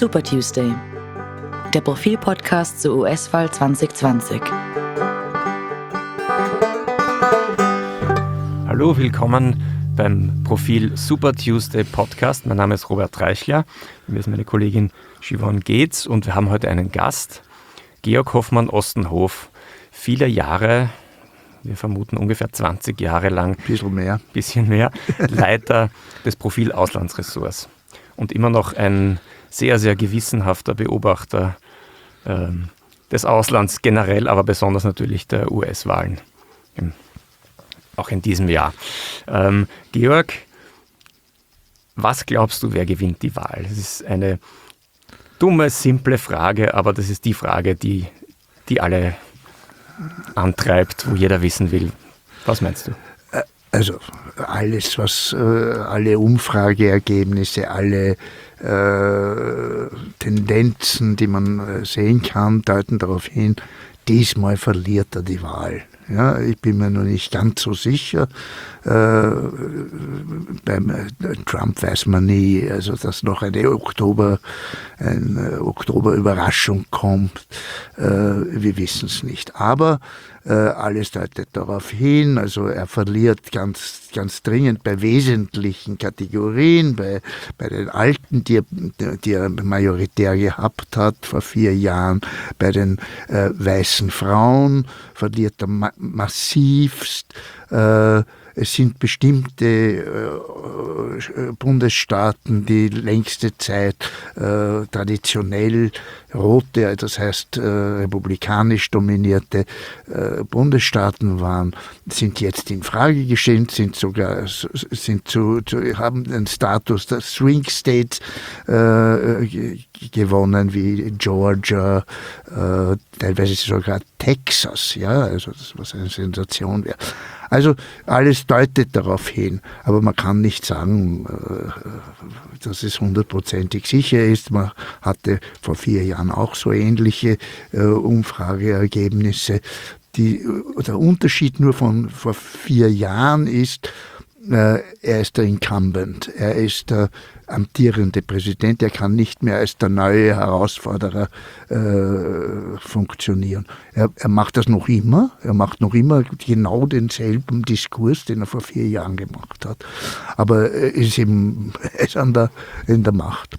Super Tuesday, der Profil-Podcast zur US-Wahl 2020. Hallo, willkommen beim Profil Super Tuesday Podcast. Mein Name ist Robert Reichler, mir ist meine Kollegin Siobhan Geetz und wir haben heute einen Gast, Georg Hoffmann-Ostenhof. Viele Jahre, wir vermuten ungefähr 20 Jahre lang, bisschen mehr, Leiter des Profil Auslandsressorts und immer noch ein sehr, sehr gewissenhafter Beobachter des Auslands generell, aber besonders natürlich der US-Wahlen, auch in diesem Jahr. Georg, was glaubst du, wer gewinnt die Wahl? Das ist eine dumme, simple Frage, aber das ist die Frage, die alle antreibt, wo jeder wissen will. Was meinst du? Also alles, was alle Umfrageergebnisse, alle Tendenzen, die man sehen kann, deuten darauf hin, diesmal verliert er die Wahl. Ja, ich bin mir noch nicht ganz so sicher. Beim Trump weiß man nie, also dass noch eine Oktober-Überraschung kommt. Wir wissen es nicht. Aber alles deutet darauf hin, also er verliert ganz dringend bei wesentlichen Kategorien, bei den Alten, die er majoritär gehabt hat vor 4 Jahren, bei den weißen Frauen verliert er massivst. Es sind bestimmte Bundesstaaten, die längste Zeit traditionell rote, das heißt republikanisch dominierte Bundesstaaten waren, sind jetzt in Frage gestellt, haben den Status der Swing States gewonnen, wie Georgia, teilweise sogar Texas, ja, also das, was eine Sensation wäre. Also alles deutet darauf hin, aber man kann nicht sagen, dass es 100%ig sicher ist. Man hatte vor 4 Jahren auch so ähnliche Umfrageergebnisse. Der Unterschied nur von vor 4 Jahren ist, er ist der Incumbent, er ist der amtierende Präsident, er kann nicht mehr als der neue Herausforderer funktionieren. Er macht das noch immer, genau denselben Diskurs, den er vor 4 Jahren gemacht hat, aber er ist in der Macht.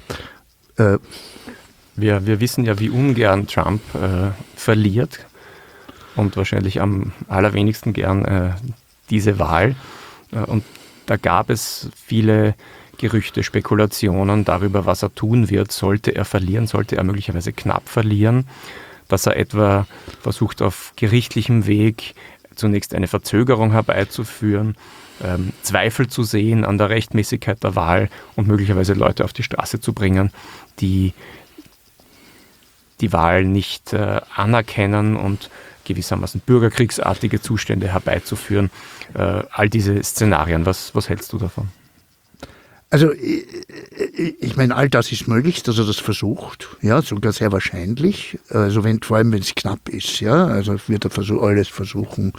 Wir wissen ja, wie ungern Trump verliert und wahrscheinlich am allerwenigsten gern diese Wahl. Und da gab es viele Gerüchte, Spekulationen darüber, was er tun wird. Sollte er verlieren, sollte er möglicherweise knapp verlieren, dass er etwa versucht, auf gerichtlichem Weg zunächst eine Verzögerung herbeizuführen, Zweifel zu sehen an der Rechtmäßigkeit der Wahl und möglicherweise Leute auf die Straße zu bringen, die die Wahl nicht anerkennen und gewissermaßen bürgerkriegsartige Zustände herbeizuführen. All diese Szenarien, was hältst du davon? Also ich meine, all das ist möglich, dass er das versucht, ja, sogar sehr wahrscheinlich. Also vor allem wenn es knapp ist, ja, also wird er alles versuchen,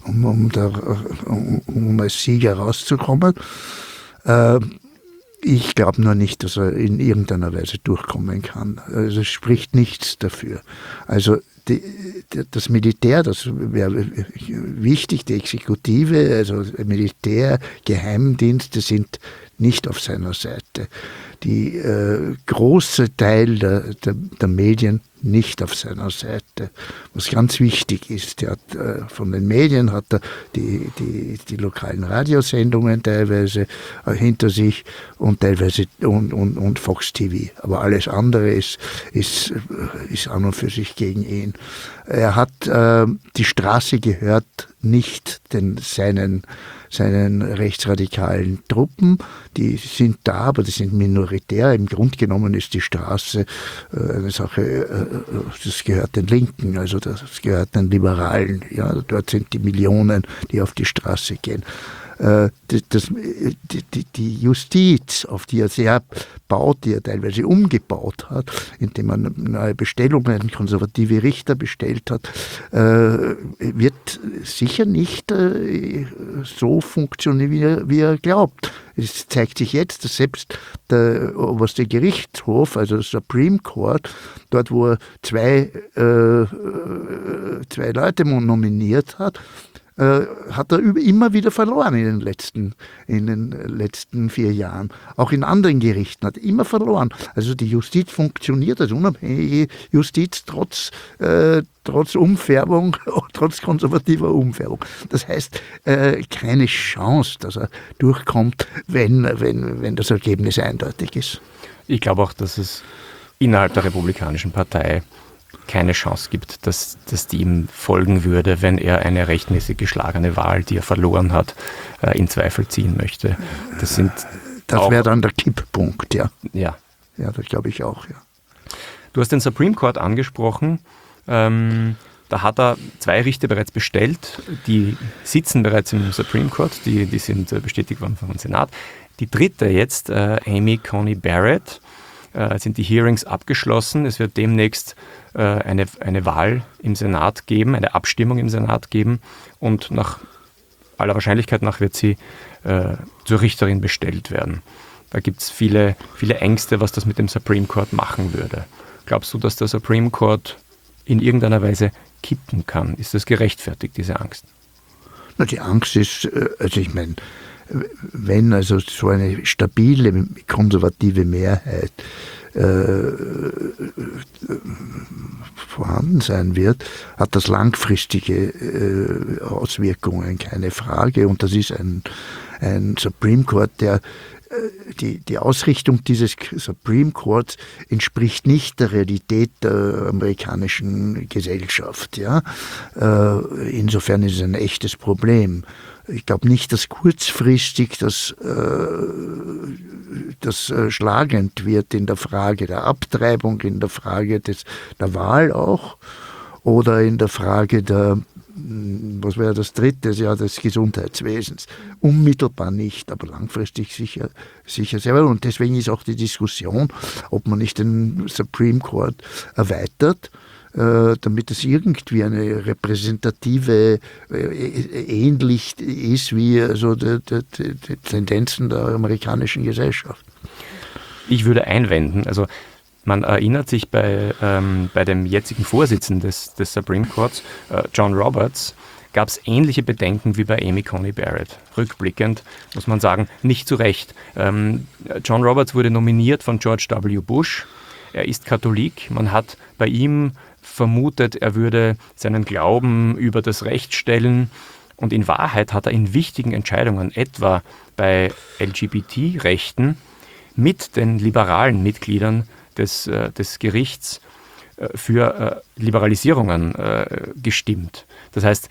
um als Sieger rauszukommen. Ich glaube nur nicht, dass er in irgendeiner Weise durchkommen kann. Also es spricht nichts dafür. Also das Militär, das wäre wichtig, die Exekutive, also Militär, Geheimdienste sind nicht auf seiner Seite. Die große Teil der Medien nicht auf seiner Seite. Was ganz wichtig ist, von den Medien hat er die lokalen Radiosendungen teilweise hinter sich und teilweise und Fox TV. Aber alles andere ist an und für sich gegen ihn. Er hat die Straße gehört nicht seinen rechtsradikalen Truppen, die sind da, aber die sind minoritär. Im Grunde genommen ist die Straße eine Sache, das gehört den Linken, also das gehört den Liberalen. Ja, dort sind die Millionen, die auf die Straße gehen. Die Justiz, auf die er sehr baut, die er teilweise umgebaut hat, indem er neue Bestellungen, konservative Richter bestellt hat, wird sicher nicht so funktionieren, wie er glaubt. es zeigt sich jetzt, dass selbst der oberste Gerichtshof, also der Supreme Court, dort wo er zwei Leute nominiert hat er immer wieder verloren in den letzten 4 Jahren. Auch in anderen Gerichten hat er immer verloren. Also die Justiz funktioniert als unabhängige Justiz trotz Umfärbung, trotz konservativer Umfärbung. Das heißt, keine Chance, dass er durchkommt, wenn das Ergebnis eindeutig ist. Ich glaube auch, dass es innerhalb der Republikanischen Partei keine Chance gibt, dass die ihm folgen würde, wenn er eine rechtmäßig geschlagene Wahl, die er verloren hat, in Zweifel ziehen möchte. Das wäre dann der Kipppunkt, ja. Ja. Ja, das glaube ich auch, ja. Du hast den Supreme Court angesprochen. Da hat er 2 Richter bereits bestellt. Die sitzen bereits im Supreme Court. Die sind bestätigt worden vom Senat. Die 3. jetzt, Amy Coney Barrett, sind die Hearings abgeschlossen. Es wird demnächst eine Wahl im Senat geben, eine Abstimmung im Senat geben und nach aller Wahrscheinlichkeit nach wird sie zur Richterin bestellt werden. Da gibt es viele, viele Ängste, was das mit dem Supreme Court machen würde. Glaubst du, dass der Supreme Court in irgendeiner Weise kippen kann? Ist das gerechtfertigt, diese Angst? Na, die Angst ist, also ich meine, wenn also so eine stabile konservative Mehrheit vorhanden sein wird, hat das langfristige Auswirkungen, keine Frage. Und das ist ein Supreme Court, der die Ausrichtung dieses Supreme Courts entspricht nicht der Realität der amerikanischen Gesellschaft. Ja? Insofern ist es ein echtes Problem. Ich glaube nicht, dass kurzfristig das schlagend wird in der Frage der Abtreibung, in der Frage der Wahl auch oder in der Frage was wäre das 3. Jahr des Gesundheitswesens. Unmittelbar nicht, aber langfristig sicher sehr wohl. Und deswegen ist auch die Diskussion, ob man nicht den Supreme Court erweitert, damit es irgendwie eine repräsentative, ähnlich ist wie also die Tendenzen der amerikanischen Gesellschaft. Ich würde einwenden, also man erinnert sich bei dem jetzigen Vorsitzenden des Supreme Courts, John Roberts, gab es ähnliche Bedenken wie bei Amy Coney Barrett. Rückblickend muss man sagen, nicht zu Recht. John Roberts wurde nominiert von George W. Bush. Er ist Katholik. Man hat bei ihm vermutet, er würde seinen Glauben über das Recht stellen. Und in Wahrheit hat er in wichtigen Entscheidungen, etwa bei LGBT-Rechten, mit den liberalen Mitgliedern des Gerichts für Liberalisierungen gestimmt. Das heißt,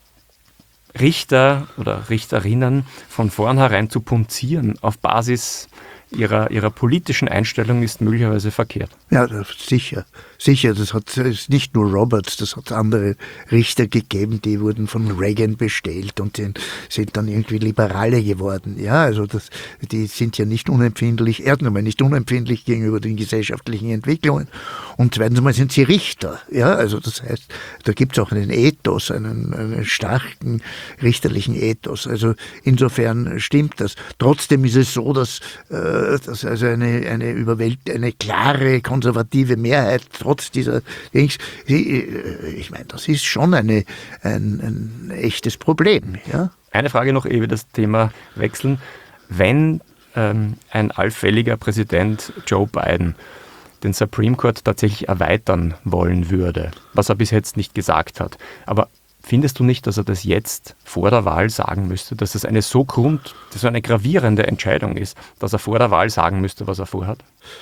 Richter oder Richterinnen von vornherein zu punzieren auf Basis ihrer politischen Einstellung ist möglicherweise verkehrt. Ja, sicher. Sicher, das ist nicht nur Roberts, das hat andere Richter gegeben, die wurden von Reagan bestellt und sind dann irgendwie Liberale geworden. Ja, also die sind ja nicht unempfindlich, erstens einmal nicht unempfindlich gegenüber den gesellschaftlichen Entwicklungen und zweitens einmal sind sie Richter. Ja, also das heißt, da gibt es auch einen Ethos, einen starken richterlichen Ethos. Also insofern stimmt das. Trotzdem ist es so, dass also eine klare konservative Mehrheit trotz dieser Dings, ich meine, das ist schon ein echtes Problem. Ja? Eine Frage noch, ehe wir das Thema wechseln. Wenn ein allfälliger Präsident Joe Biden den Supreme Court tatsächlich erweitern wollen würde, was er bis jetzt nicht gesagt hat, aber findest du nicht, dass er das jetzt vor der Wahl sagen müsste, dass es eine so eine gravierende Entscheidung ist, dass er vor der Wahl sagen müsste, was er vorhat?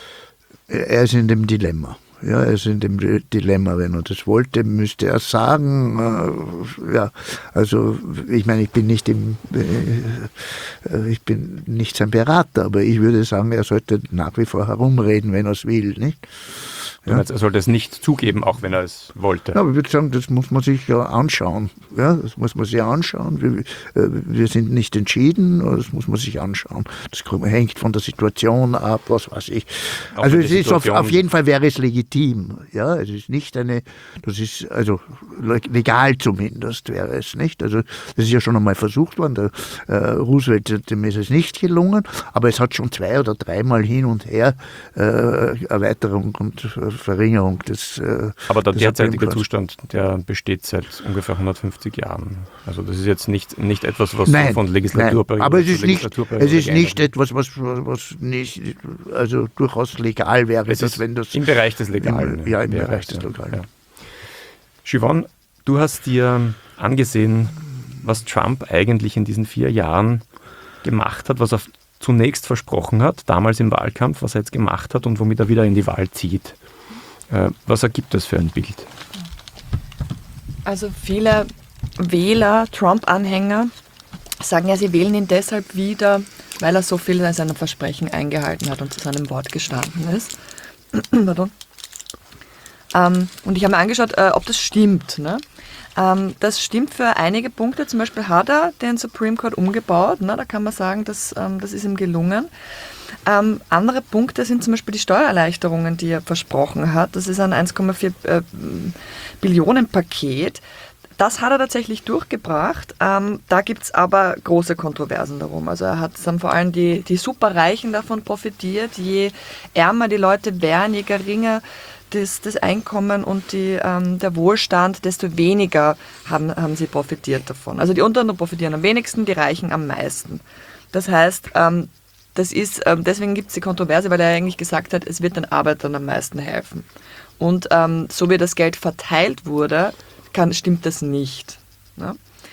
Er ist in dem Dilemma. Ja, er ist in dem Dilemma. Wenn er das wollte, müsste er sagen. Ja, also ich meine, ich bin nicht sein Berater, aber ich würde sagen, er sollte nach wie vor herumreden, wenn er es will, nicht? Er sollte es nicht zugeben, auch wenn er es wollte. Ja, aber ich würde sagen, das muss man sich ja anschauen. Ja, das muss man sich anschauen. Wir sind nicht entschieden, das muss man sich anschauen. Das hängt von der Situation ab, was weiß ich. Auch also es ist auf jeden Fall wäre es legitim. Ja, es ist nicht das ist also legal zumindest wäre es nicht. Also das ist ja schon einmal versucht worden. Der Roosevelt, dem ist es nicht gelungen, aber es hat schon 2 oder 3 Mal hin und her Erweiterung und Verringerung des Aber der des derzeitige Supreme Court. Zustand, der besteht seit ungefähr 150 Jahren. Also das ist jetzt nicht etwas, was Nein, von Legislaturperiode aber es zu ist nicht Legislaturperiode geändert etwas, was nicht, also durchaus legal wäre, Es ist wenn das im Bereich des Legalen. im wäre Bereich es, des Legalen. Ja. Siobhan, du hast dir angesehen, was Trump eigentlich in diesen 4 Jahren gemacht hat, was er zunächst versprochen hat, damals im Wahlkampf, was er jetzt gemacht hat und womit er wieder in die Wahl zieht. Was ergibt das für ein Bild? Also viele Wähler, Trump-Anhänger, sagen ja, sie wählen ihn deshalb wieder, weil er so viel seiner Versprechen eingehalten hat und zu seinem Wort gestanden ist. Pardon. Und ich habe mir angeschaut, ob das stimmt. Ne? Das stimmt für einige Punkte. Zum Beispiel hat er den Supreme Court umgebaut. Ne? Da kann man sagen, das ist ihm gelungen. Andere Punkte sind zum Beispiel die Steuererleichterungen, die er versprochen hat. Das ist ein 1,4 Billionen Paket. Das hat er tatsächlich durchgebracht. Da gibt es aber große Kontroversen darum. Also er hat dann vor allem die Superreichen davon profitiert. Je ärmer die Leute wären, je geringer das Einkommen und der Wohlstand, desto weniger haben sie profitiert davon. Also die Unteren profitieren am wenigsten, die Reichen am meisten. Das heißt, deswegen gibt es die Kontroverse, weil er eigentlich gesagt hat, es wird den Arbeitern am meisten helfen. Und so wie das Geld verteilt wurde, stimmt das nicht. Ne?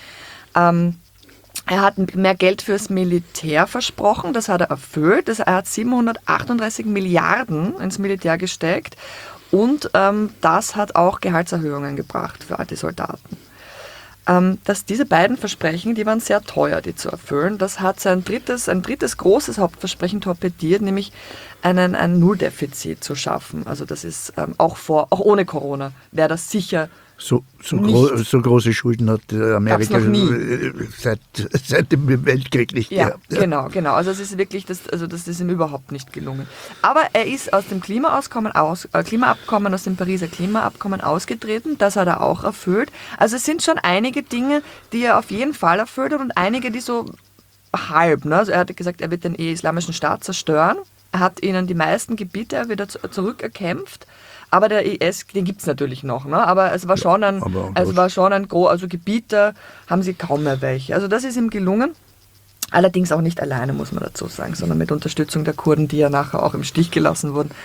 Er hat mehr Geld fürs Militär versprochen, das hat er erfüllt. Er hat 738 Milliarden ins Militär gesteckt und das hat auch Gehaltserhöhungen gebracht für all die Soldaten. Dass diese beiden Versprechen, die waren sehr teuer, die zu erfüllen. Das hat ein drittes großes Hauptversprechen torpediert, nämlich ein Nulldefizit zu schaffen. Also das ist auch ohne Corona wäre das sicher So große Schulden hat Amerika noch nie. Seit dem Weltkrieg nicht gehabt. Ja, genau. Also es ist wirklich, das ist ihm überhaupt nicht gelungen. Aber er ist aus dem Klimaabkommen aus dem Pariser Klimaabkommen ausgetreten. Das hat er auch erfüllt. Also es sind schon einige Dinge, die er auf jeden Fall erfüllt hat und einige, die so halb. Ne? Also er hat gesagt, er wird den Islamischen Staat zerstören. Er hat ihnen die meisten Gebiete wieder zurückerkämpft. Aber der IS, den gibt es natürlich noch, ne? Aber es war schon also Gebiete haben sie kaum mehr welche. Also das ist ihm gelungen. Allerdings auch nicht alleine, muss man dazu sagen, sondern mit Unterstützung der Kurden, die ja nachher auch im Stich gelassen wurden.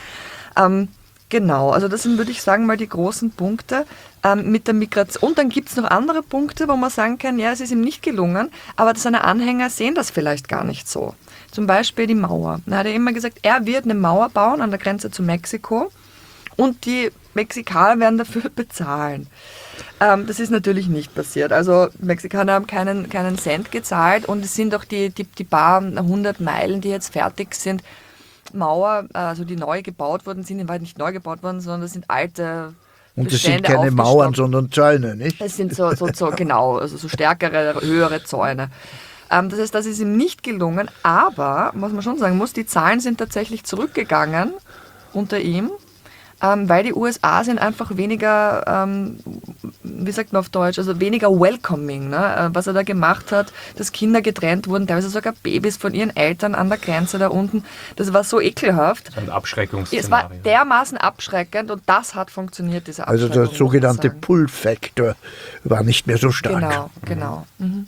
Genau, also das sind, würde ich sagen, mal die großen Punkte mit der Migration. Und dann gibt es noch andere Punkte, wo man sagen kann, ja, es ist ihm nicht gelungen, aber seine Anhänger sehen das vielleicht gar nicht so. Zum Beispiel die Mauer. Er hat ja immer gesagt, er wird eine Mauer bauen an der Grenze zu Mexiko. Und die Mexikaner werden dafür bezahlen. Das ist natürlich nicht passiert. Also Mexikaner haben keinen Cent gezahlt und es sind auch die paar 100 Meilen, die jetzt fertig sind, Mauer, also die neu gebaut worden sind, die waren nicht neu gebaut worden, sondern das sind alte Und das sind Bestände keine Mauern, aufgestockt. sondern Zäune, nicht? Es sind so genau, also so stärkere, höhere Zäune. Das heißt, das ist ihm nicht gelungen, aber, was man schon sagen muss, die Zahlen sind tatsächlich zurückgegangen unter ihm. Weil die USA sind einfach weniger, wie sagt man auf Deutsch, also weniger welcoming. Ne? Was er da gemacht hat, dass Kinder getrennt wurden, teilweise sogar Babys von ihren Eltern an der Grenze da unten. Das war so ekelhaft. Ein Abschreckungsszenario. Es war dermaßen abschreckend und das hat funktioniert, diese Also Abschreckung. der sogenannte muss man sagen. Pull-Factor war nicht mehr so stark. Genau. Mhm.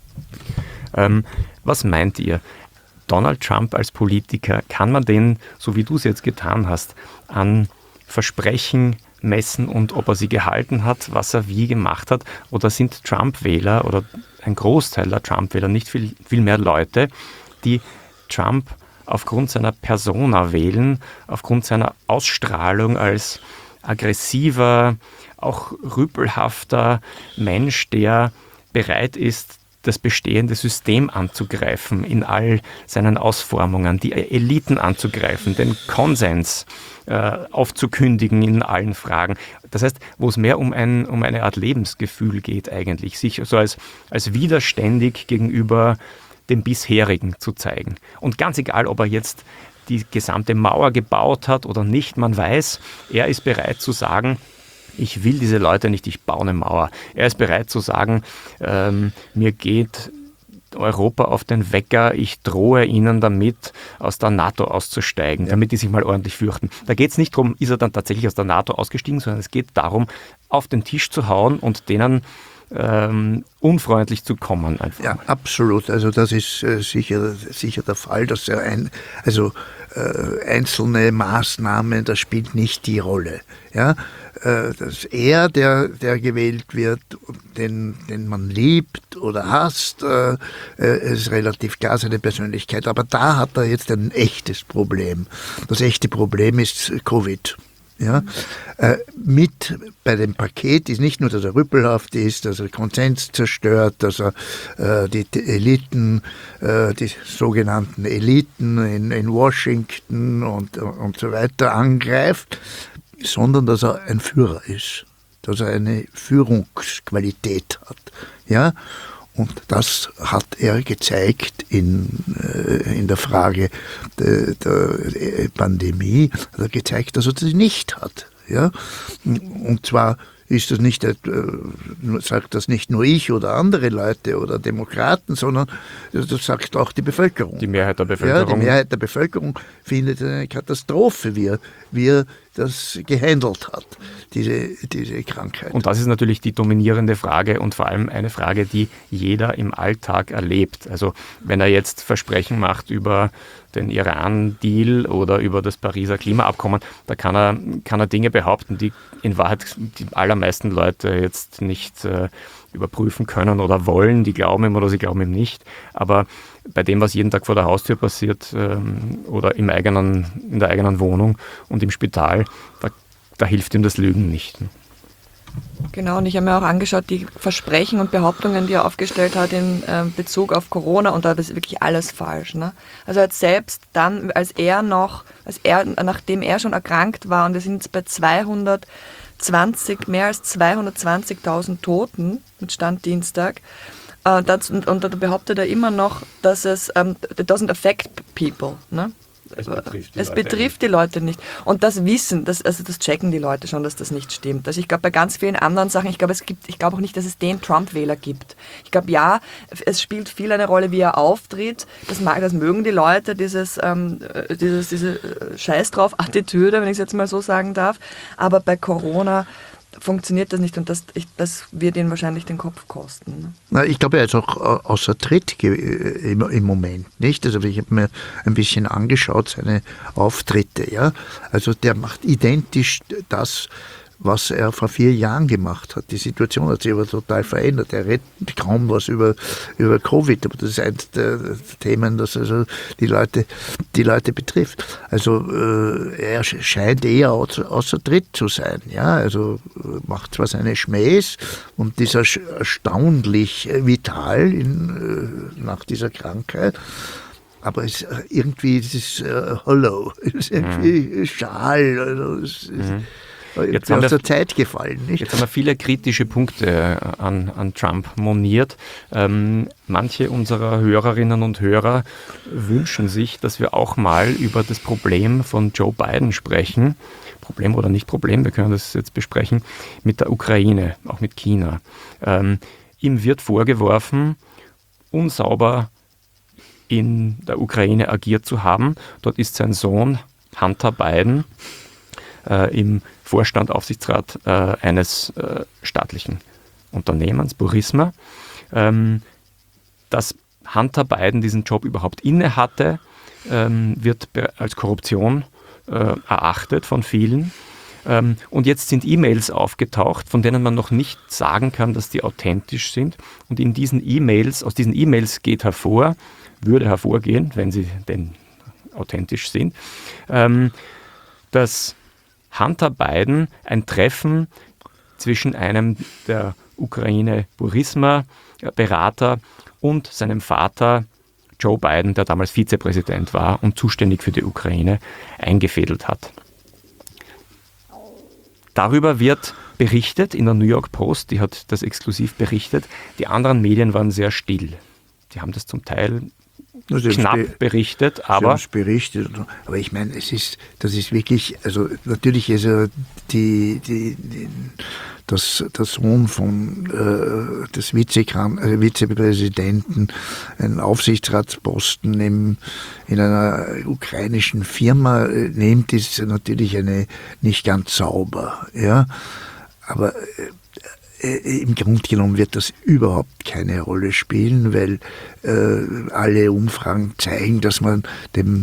Was meint ihr? Donald Trump als Politiker, kann man den, so wie du es jetzt getan hast, an Versprechen messen und ob er sie gehalten hat, was er wie gemacht hat? Oder sind Trump-Wähler oder ein Großteil der Trump-Wähler nicht viel mehr Leute, die Trump aufgrund seiner Persona wählen, aufgrund seiner Ausstrahlung als aggressiver, auch rüpelhafter Mensch, der bereit ist, das bestehende System anzugreifen in all seinen Ausformungen, die Eliten anzugreifen, den Konsens aufzukündigen in allen Fragen. Das heißt, wo es mehr um eine Art Lebensgefühl geht eigentlich, sich so als widerständig gegenüber dem Bisherigen zu zeigen. Und ganz egal, ob er jetzt die gesamte Mauer gebaut hat oder nicht, man weiß, er ist bereit zu sagen, ich will diese Leute nicht, ich baue eine Mauer. Er ist bereit zu sagen, mir geht Europa auf den Wecker, ich drohe ihnen damit, aus der NATO auszusteigen, damit die sich mal ordentlich fürchten. Da geht es nicht darum, ist er dann tatsächlich aus der NATO ausgestiegen, sondern es geht darum, auf den Tisch zu hauen und denen unfreundlich zu kommen. Einfach. Ja, absolut. Also das ist sicher der Fall, dass einzelne Maßnahmen, das spielt nicht die Rolle. Ja? Dass er, der gewählt wird, den man liebt oder hasst, ist relativ klar seine Persönlichkeit. Aber da hat er jetzt ein echtes Problem. Das echte Problem ist Covid. Ja, mit bei dem Paket ist nicht nur, dass er rüppelhaft ist, dass er Konsens zerstört, dass er die Eliten, die sogenannten Eliten in Washington und so weiter angreift, sondern dass er ein Führer ist, dass er eine Führungsqualität hat. Ja? Und das hat er gezeigt in der Frage der Pandemie, hat er gezeigt, dass er das nicht hat. Ja? Und zwar ist das nicht, sagt das nicht nur ich oder andere Leute oder Demokraten, sondern das sagt auch die Bevölkerung. Die Mehrheit der Bevölkerung. Ja, die Mehrheit der Bevölkerung findet eine Katastrophe, wie er das gehandelt hat, diese Krankheit. Und das ist natürlich die dominierende Frage und vor allem eine Frage, die jeder im Alltag erlebt. Also wenn er jetzt Versprechen macht über den Iran-Deal oder über das Pariser Klimaabkommen, da kann er Dinge behaupten, die in Wahrheit die allermeisten Leute jetzt nicht überprüfen können oder wollen. Die glauben ihm oder sie glauben ihm nicht. Aber bei dem, was jeden Tag vor der Haustür passiert oder in der eigenen Wohnung und im Spital, da hilft ihm das Lügen nicht. Genau, und ich habe mir auch angeschaut, die Versprechen und Behauptungen, die er aufgestellt hat in Bezug auf Corona, und da ist wirklich alles falsch. Ne? Also er hat selbst dann, nachdem er schon erkrankt war, und wir sind jetzt bei mehr als 220.000 Toten mit Stand Dienstag, und da behauptet er immer noch, dass es it doesn't affect people. Ne? Es betrifft die Leute nicht. Und das Wissen, das checken die Leute schon, dass das nicht stimmt. Also ich glaube, bei ganz vielen anderen Sachen, ich glaube auch nicht, dass es den Trump-Wähler gibt. Ich glaube, ja, es spielt viel eine Rolle, wie er auftritt. Das mögen die Leute, diese Scheiß drauf Attitüde, wenn ich es jetzt mal so sagen darf. Aber bei Corona funktioniert das nicht, und das wird ihn wahrscheinlich den Kopf kosten. Ne? Na, ich glaube, er ist auch außer Tritt im Moment, nicht? Also ich habe mir ein bisschen angeschaut, seine Auftritte, ja. Also der macht identisch das, was er vor 4 Jahren gemacht hat. Die Situation hat sich aber total verändert. Er redet kaum was über Covid, aber das ist eines der Themen, das also die Leute betrifft. Also er scheint eher außer Tritt zu sein. Ja? Also macht zwar seine Schmähs und ist erstaunlich vital nach dieser Krankheit, aber es ist hollow, es ist irgendwie schal. Also es ist, jetzt aus der Zeit gefallen. Nicht? Jetzt haben wir viele kritische Punkte an Trump moniert. Manche unserer Hörerinnen und Hörer wünschen sich, dass wir auch mal über das Problem von Joe Biden sprechen. Problem oder nicht Problem, wir können das jetzt besprechen, mit der Ukraine, auch mit China. Ihm wird vorgeworfen, unsauber in der Ukraine agiert zu haben. Dort ist sein Sohn Hunter Biden im Vorstand, Aufsichtsrat eines staatlichen Unternehmens, Burisma. Dass Hunter Biden diesen Job überhaupt inne hatte, wird als Korruption erachtet von vielen. Und jetzt sind E-Mails aufgetaucht, von denen man noch nicht sagen kann, dass die authentisch sind. Und aus diesen E-Mails würde hervorgehen, wenn sie denn authentisch sind, dass Hunter Biden ein Treffen zwischen einem der Ukraine-Burisma-Berater und seinem Vater Joe Biden, der damals Vizepräsident war und zuständig für die Ukraine, eingefädelt hat. Darüber wird berichtet in der New York Post, die hat das exklusiv berichtet. Die anderen Medien waren sehr still. Die haben das zum Teil knapp berichtet, aber... Aber ich meine, das ist wirklich, also natürlich ist er der Sohn des Vizepräsidenten, einen Aufsichtsratsposten in einer ukrainischen Firma nimmt, ist natürlich nicht ganz sauber. Ja? Aber im Grunde genommen wird das überhaupt keine Rolle spielen, weil alle Umfragen zeigen, dass man dem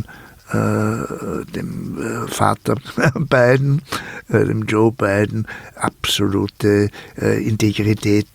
Vater Biden, dem Joe Biden, absolute Integrität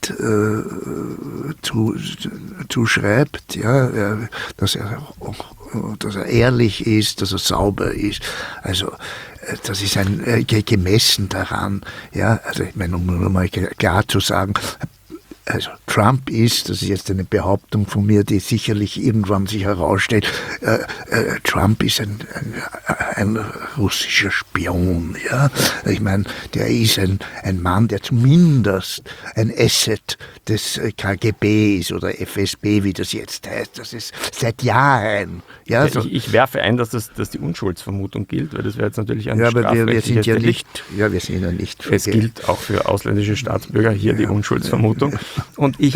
zuschreibt, ja, dass er ehrlich ist, dass er sauber ist. Also das ist gemessen daran, ja, also ich meine, um nur mal klar zu sagen, also Trump ist, das ist jetzt eine Behauptung von mir, die sicherlich irgendwann sich herausstellt, Trump ist ein russischer Spion. Ja? Ich meine, der ist ein Mann, der zumindest ein Asset des KGB ist oder FSB, wie das jetzt heißt. Das ist seit Jahren. Ja, so. Ich werfe ein, dass die Unschuldsvermutung gilt, weil das wäre jetzt natürlich ein wir sind ja nicht. Ja, wir sind ja nicht. Es gilt auch für ausländische Staatsbürger hier die Unschuldsvermutung. Und ich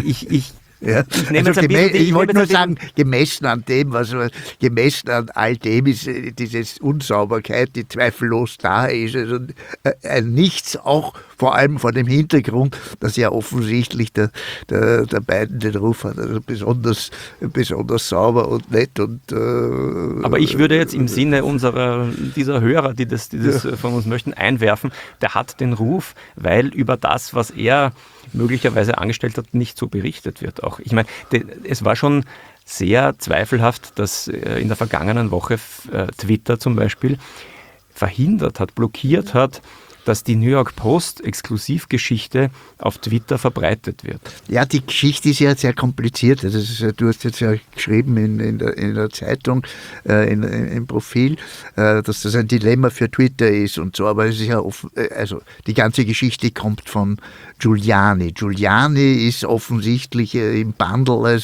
wollte nur sagen, gemessen an all dem ist diese Unsauberkeit, die zweifellos da ist, also nichts, auch vor allem vor dem Hintergrund, dass ja offensichtlich der Biden den Ruf hat, also besonders sauber und nett. Aber ich würde jetzt im Sinne dieser Hörer, die das von uns möchten, einwerfen, der hat den Ruf, weil über das, was er möglicherweise angestellt hat, nicht so berichtet wird auch. Ich meine, es war schon sehr zweifelhaft, dass in der vergangenen Woche Twitter zum Beispiel blockiert hat, dass die New York Post Exklusivgeschichte auf Twitter verbreitet wird. Ja, die Geschichte ist ja sehr kompliziert. Du hast jetzt ja geschrieben in der Zeitung, im Profil, dass das ein Dilemma für Twitter ist und so, aber es ist ja also die ganze Geschichte kommt von Giuliani. Giuliani ist offensichtlich im Bundle,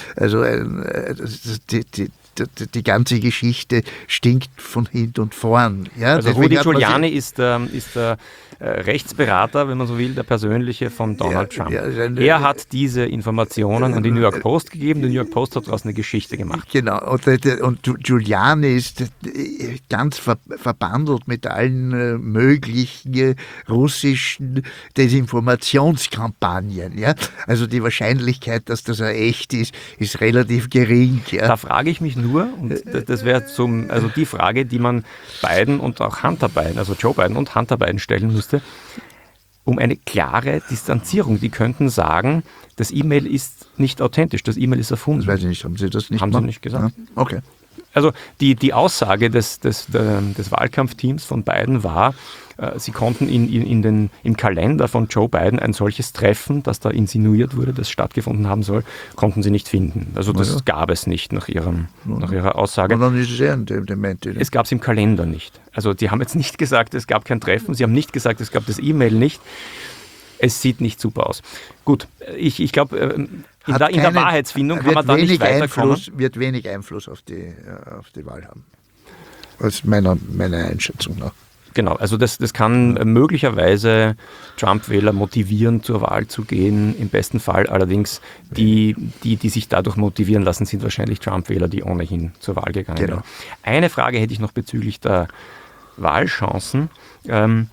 die ganze Geschichte stinkt von hinten und vorn. Ja, also Rudy Giuliani ist der Rechtsberater, wenn man so will, der persönliche von Donald Trump. Ja, er hat diese Informationen an die New York Post gegeben. Die New York Post hat daraus eine Geschichte gemacht. Genau, und Giuliani ist ganz verbandelt mit allen möglichen russischen Desinformationskampagnen. Ja? Also die Wahrscheinlichkeit, dass das echt ist relativ gering. Ja? Da frage ich mich nur, und das wäre die Frage, die man Biden und auch Hunter Biden, also Joe Biden und Hunter Biden stellen müsste, um eine klare Distanzierung. Die könnten sagen, das E-Mail ist nicht authentisch, das E-Mail ist erfunden. Das weiß ich nicht, haben Sie das nicht Haben Sie nicht gesagt. Ja, okay. Also die Aussage des Wahlkampfteams von Biden war, sie konnten im Kalender von Joe Biden ein solches Treffen, das da insinuiert wurde, das stattgefunden haben soll, konnten sie nicht finden. Also das gab es nicht nach ihrer Aussage. Und dann ist es eher ein Dement. Es gab es im Kalender nicht. Also die haben jetzt nicht gesagt, es gab kein Treffen, sie haben nicht gesagt, es gab das E-Mail nicht. Es sieht nicht super aus. Gut, ich glaube, in der Wahrheitsfindung kann man da nicht weiterkommen. Wird wenig Einfluss auf die Wahl haben. Das ist meiner Einschätzung nach. Genau, also das kann möglicherweise Trump-Wähler motivieren, zur Wahl zu gehen, im besten Fall. Allerdings die sich dadurch motivieren lassen, sind wahrscheinlich Trump-Wähler, die ohnehin zur Wahl gegangen wären. Eine Frage hätte ich noch bezüglich der Wahlchancen. In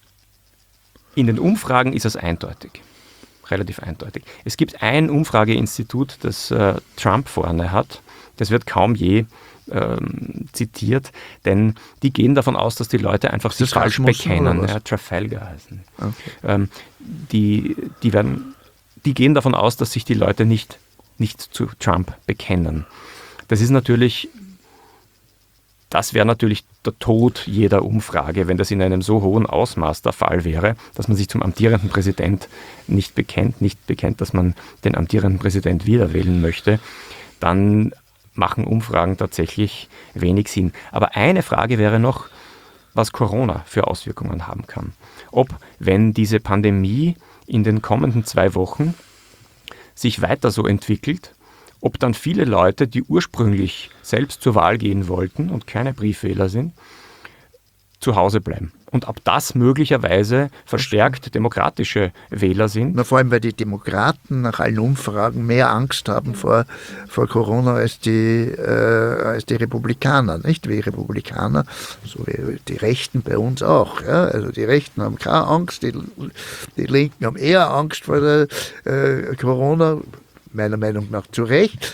den Umfragen ist es eindeutig, relativ eindeutig. Es gibt ein Umfrageinstitut, das Trump vorne hat. Das wird kaum je zitiert, denn die gehen davon aus, dass die Leute einfach sich falsch bekennen. Ja, Trafalgar heißen. Okay. Die gehen davon aus, dass sich die Leute nicht zu Trump bekennen. Das ist natürlich Das wäre natürlich der Tod jeder Umfrage, wenn das in einem so hohen Ausmaß der Fall wäre, dass man sich zum amtierenden Präsident nicht bekennt, dass man den amtierenden Präsident wieder wählen möchte, dann machen Umfragen tatsächlich wenig Sinn. Aber eine Frage wäre noch, was Corona für Auswirkungen haben kann. Ob, wenn diese Pandemie in den kommenden 2 Wochen sich weiter so entwickelt, ob dann viele Leute, die ursprünglich selbst zur Wahl gehen wollten und keine Briefwähler sind, zu Hause bleiben. Und ob das möglicherweise verstärkt demokratische Wähler sind. Na, vor allem, weil die Demokraten nach allen Umfragen mehr Angst haben vor Corona als die Republikaner. Nicht wie Republikaner, so wie die Rechten bei uns auch. Ja? Also die Rechten haben keine Angst, die Linken haben eher Angst vor der Corona, meiner Meinung nach zu Recht.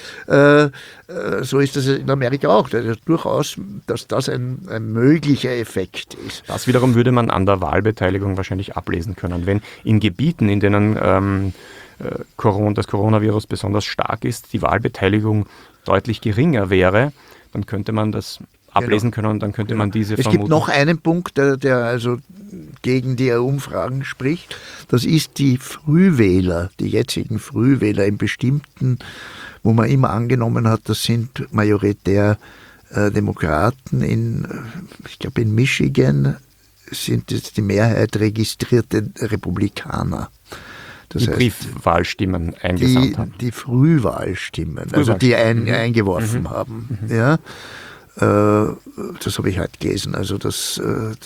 So ist das in Amerika auch. Das ist durchaus, dass das ein möglicher Effekt ist. Das wiederum würde man an der Wahlbeteiligung wahrscheinlich ablesen können. Wenn in Gebieten, in denen das Coronavirus besonders stark ist, die Wahlbeteiligung deutlich geringer wäre, dann könnte man das ablesen können und dann könnte man diese vermuten. Es gibt noch einen Punkt, der also gegen die Umfragen spricht. Das ist die Frühwähler, die jetzigen Frühwähler in bestimmten, wo man immer angenommen hat, das sind majoritär Demokraten. Ich glaube in Michigan sind jetzt die Mehrheit registrierte Republikaner. Das die heißt, Briefwahlstimmen eingesandt haben. Die Frühwahlstimmen, also die eingeworfen haben. Mhm. Ja. Das habe ich halt gelesen, also dass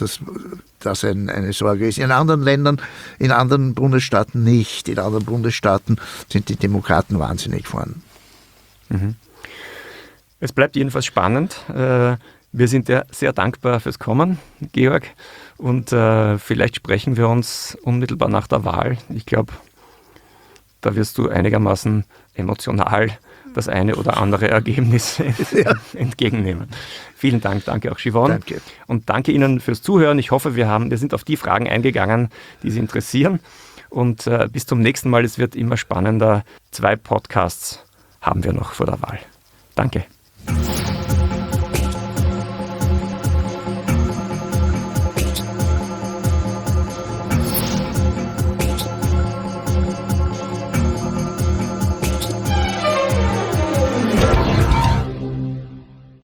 eine Sorge ist. In anderen Ländern, in anderen Bundesstaaten nicht. In anderen Bundesstaaten sind die Demokraten wahnsinnig vorn. Mhm. Es bleibt jedenfalls spannend. Wir sind dir sehr dankbar fürs Kommen, Georg. Und vielleicht sprechen wir uns unmittelbar nach der Wahl. Ich glaube, da wirst du einigermaßen emotional das eine oder andere Ergebnis entgegennehmen. Vielen Dank, danke auch Siobhan. Danke. Und danke Ihnen fürs Zuhören. Ich hoffe, wir sind auf die Fragen eingegangen, die Sie interessieren. Und bis zum nächsten Mal, es wird immer spannender. 2 Podcasts haben wir noch vor der Wahl. Danke.